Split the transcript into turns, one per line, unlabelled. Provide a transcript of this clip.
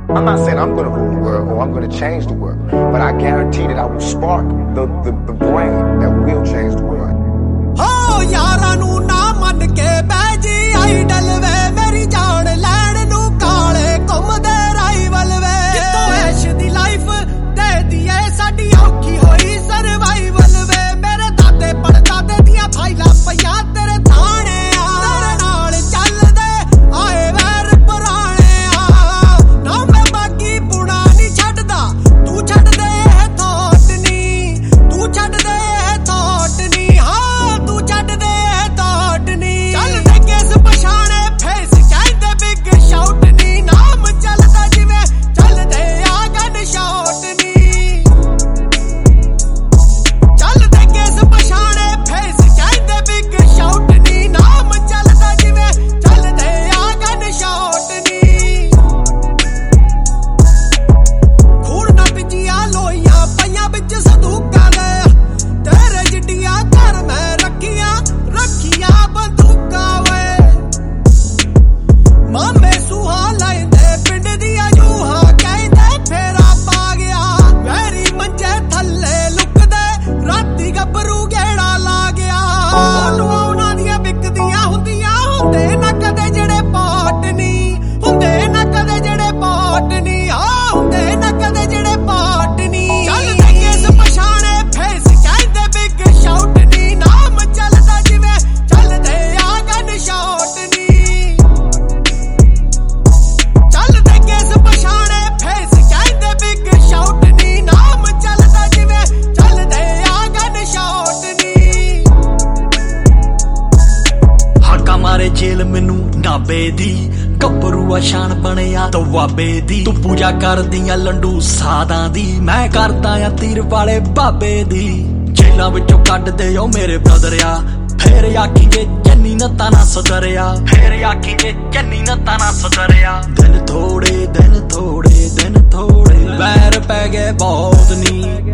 I'm not saying I'm going to rule the world or I'm going to change the world, but I guarantee that I will spark the brain that will change the world.
Oh, yaara nu na man ke baji idol ve meri jaan lein nu kaale घुमदे rival ve kitto ash the life de diye साडी औखी होई survival ve mere दादे पड़दादे दियां फाइलां पईयां तेरे थाने आ तेरे नाल चलदे आए वैर पुराने आ ना मैं बाकी पुणा नहीं छड्डदा तू छड्ड दे थॉट नी तू छड्ड दे थॉट नी हां तू छड्ड दे थॉट नी चल दे किस पछाणे फेस कहंदे बिग शाउट नी नाम चलदा जिवें चलदे आ गन शॉट नी चल दे किस पछाणे फेस कहंदे बिग शाउट नी नाम चलदा जिवें चलदे आ गन शॉट नी खून ना पिजिया लोइयां पईयां विच संदूकां दे तेरे जिड्डियां घर मैं रखियां बंदूकां वे मामे सूहा लैंदे पिंड दियां जूहां कहंदे फेरा पा गया वैरी मंजे थल्ले लुकदे राती गब्बरू गेड़ा ला गया उन्हां दियां विकदियां हुंदे ना कदे जेड़े पाट नी हुंदे ना कदे जेड़े पाट नी हुंदे ना कदे जेड़े पाट नी चल दे किस पछाणे फेस कहंदे बिग शाउट नी नाम चलदा जिवें चलदे आ गन शॉट नी चल दे किस पछाणे फेस कहंदे बिग शाउट नी नाम चलदा जिवें चलदे आ गन शॉट नी
हड़का मारे जेल मैनू नाबे दी ਗੱਭਰੂ ਸ਼ਾਨ ਬਣਿਆ ਦਵਾਬੇ ਦੀ ਤੂੰ ਪੂਜਾ ਕਰਦੀਆਂ ਲੰਡੂ ਸਾਦਾਂ ਦੀ ਮੈਂ ਕਰਦਾ ਆ ਤੀਰ ਵਾਲੇ ਬਾਬੇ ਦੀ ਜੇਲਾਂ ਵਿੱਚੋਂ ਕੱਢਦੇ ਓ ਮੇਰੇ ਬ੍ਰਦਰ ਆ ਫੇਰ ਆਖੀਏ ਜੰਨੀ ਨਾ ਤਾਨਾ ਸੁਧਰਿਆ ਫੇਰ ਆਖੀਏ ਜੰਨੀ ਨਾ ਤਾਨਾ ਸੁਧਰਿਆ ਦਿਨ ਥੋੜੇ ਵੈਰ ਪੈ ਗਏ ਬਹੁਤ ਨੀ